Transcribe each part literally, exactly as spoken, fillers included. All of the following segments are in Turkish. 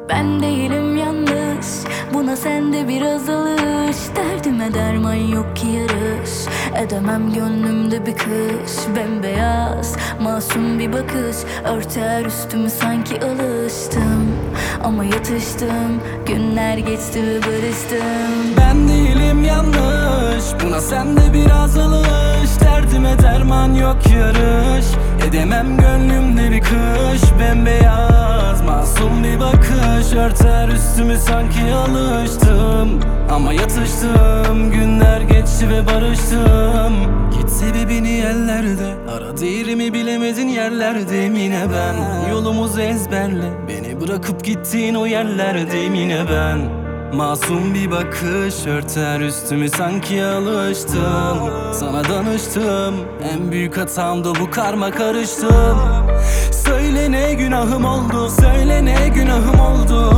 Ben değilim yanlış, buna sende biraz alış. Derdime derman yok ki yarış, edemem gönlümde bir kış. Bembeyaz masum bir bakış örter üstümü, sanki alıştım ama yatıştım. Günler geçti ve barıştım. Ben değilim yanlış, buna sende biraz alış. Derdime derman yok yarış, edemem gönlümde bir kış. Bembeyaz masum bir bakış örter üstümü, sanki alıştım ama yatıştım. Günler geçti ve barıştım. Git sebebini ellerde, aradı yerimi bilemedin yerlerdeyim yine ben. Yolumuzu ezberle, beni bırakıp gittiğin o yerlerdeyim yine ben. Masum bir bakış örter üstümü, sanki alıştım. Sana danıştım, en büyük hatamda bu, karma karıştım. Söyle ne günahım oldu, söyle ne günahım oldu.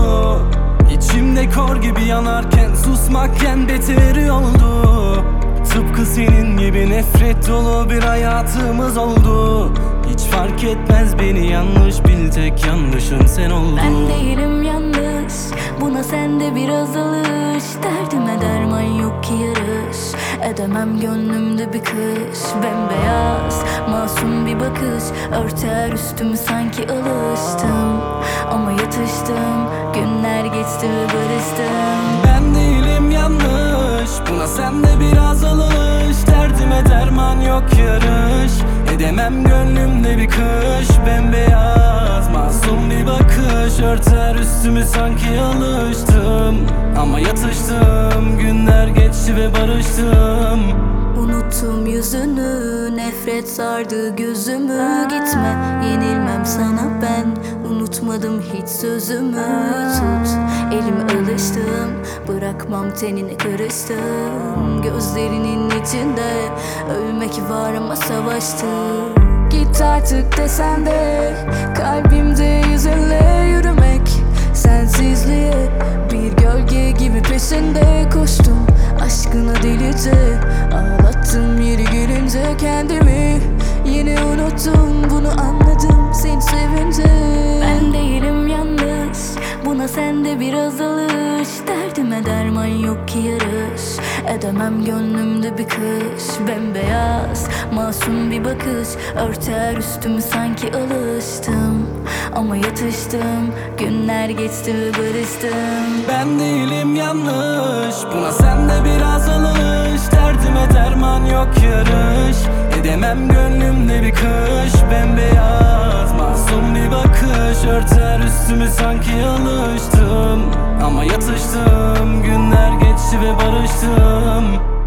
İçimde kor gibi yanarken susmakken beteri oldu. Tıpkı senin gibi nefret dolu bir hayatımız oldu. Hiç fark etmez beni yanlış bil, tek yanlışım sen oldun. Ben değilim yanlış, buna sende biraz alış. Derdime derman yok ki yarış, edemem gönlümde bir kış. Bembeyaz masum bir bakış örter üstümü, sanki alıştım ama yatıştım. Günler geçti ve barıştım. Ben değilim yanlış, buna sende biraz alış. Derdime derman yok yarış, edemem gönlümde bir kış. Bembeyaz masum bir bakış örter üstümü, sanki alıştım ama yatıştım. Günler geçti ve barıştım. Unuttum yüzünü, nefret sardı gözümü. Gitme, yenilmem sana ben, unutmadım hiç sözümü. Tut elimi, alıştım, bırakmam tenine karıştım. Gözlerinin içinde ölmek var ama savaştım. Git artık desen de kalbimde yüzünle yürümek. Sensizliğe bir gölge gibi peşinde koştum. Aşkına delice ağlattım, yeri gelince kendimi yine unuttum. Bunu anladım seni sevince. Ben değilim yanlış, buna sende biraz alış. Derdime derman yok ki yarış, edemem gönlümde bir kış. Bembeyaz masum bir bakış örter üstümü, sanki alıştım ama yatıştım. Günler geçti ve barıştım. Ben değilim yanlış, buna sende biraz alış. Derdime derman yok yarış, edemem gönlümde bir kış. Bembeyaz masum bir bakış örter üstümü, sanki alıştım ama yatıştım. Günler geçti ve barıştım.